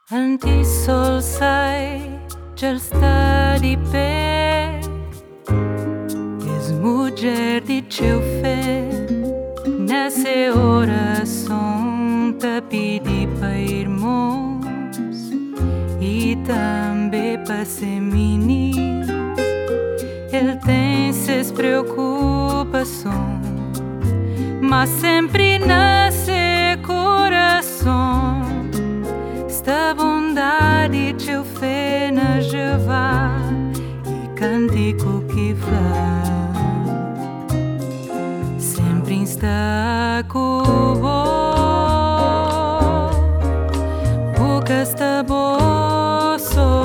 Anti-sol sai, gel sta di pé. És mulher de teu fé. Nessa oração te pedi para irmãos e também para semininos. Ele tem suas preocupações, mas sempre nasce coração. Esta bondade teu fé na Jeová e cântico que flá sempre está com boca está boa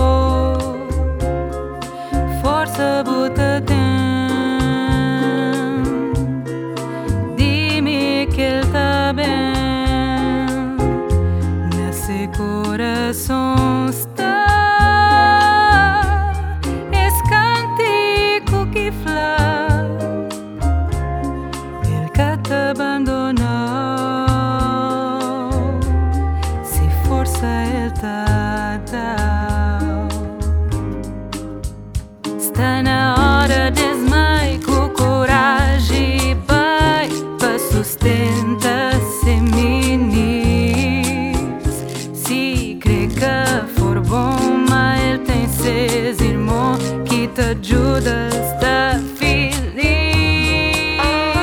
força bota tem dime que ele tá bem. Coração está esse cântico que flá. Ele que te abandonou, se força ele tá dando. Está na hora desmai com coragem vai para sustentar semini. Seus irmãos que te ajudam a estar feliz.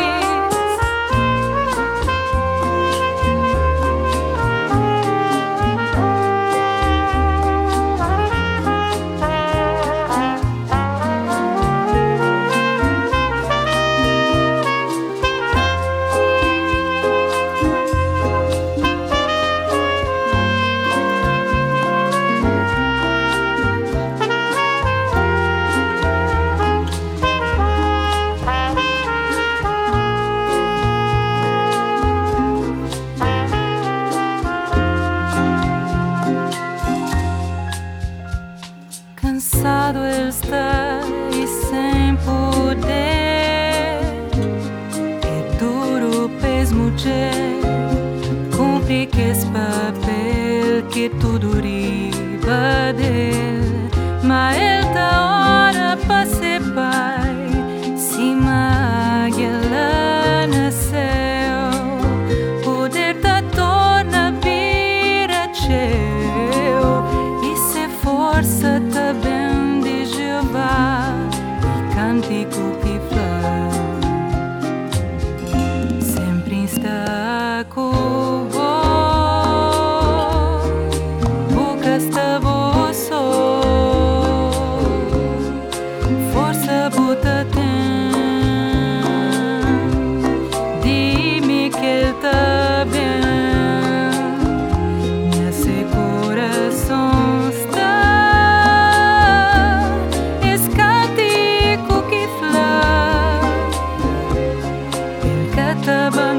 Cansado ele está e sem poder. É duro pes mulher, cumpre que esse papel que tudo riba dele. Mas ele tá hora para ser pai, se águia lá nasceu, poder tá torna vira teu e se força tá bem de Jeová e cântico que flá sempre está com boca está boa força bota tem dime que ele tá bem. Nesse coração te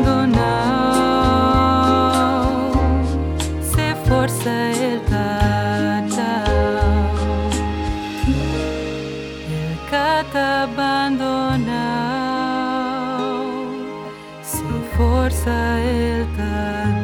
abandonou, se força ele tá ele que te abandonou, se força ele tá